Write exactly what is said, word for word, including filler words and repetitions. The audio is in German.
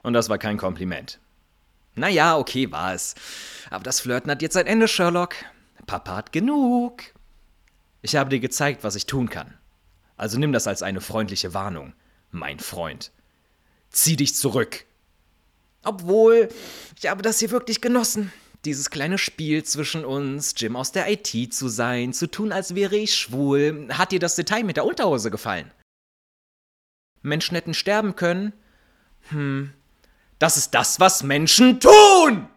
Und das war kein Kompliment. Naja, okay, war es. Aber das Flirten hat jetzt ein Ende, Sherlock. Papa hat genug. Ich habe dir gezeigt, was ich tun kann. Also nimm das als eine freundliche Warnung, mein Freund. Zieh dich zurück. Obwohl, ich habe das hier wirklich genossen. Dieses kleine Spiel zwischen uns, Jim aus der I T zu sein, zu tun, als wäre ich schwul. Hat dir das Detail mit der Unterhose gefallen? Menschen hätten sterben können? Hm, das ist das, was Menschen tun!